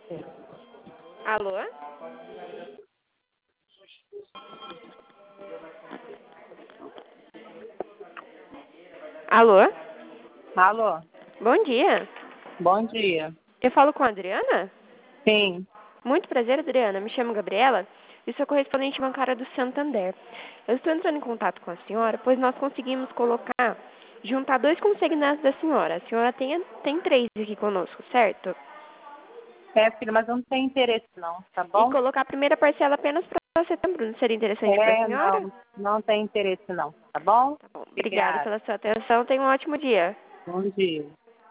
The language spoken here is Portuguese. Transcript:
Alô? Alô? Alô, Bom dia. bom dia. Eu falo com a Adriana? Sim, Muito prazer, Adriana. Me chamo Gabriela e sou correspondente bancária do Santander. Eu estou entrando em contato com a senhora, pois nós conseguimos juntar 2 consignados da senhora. A senhora tem 3 aqui conosco, certo? filha, mas eu não tenho interesse não, tá E bom? colocar a primeira parcela apenas para setembro. Não seria interessante para a senhora? Não tem interesse não, tá bom? Tá bom. Obrigada Obrigada. pela sua atenção. Tenha um ótimo dia. Bom dia.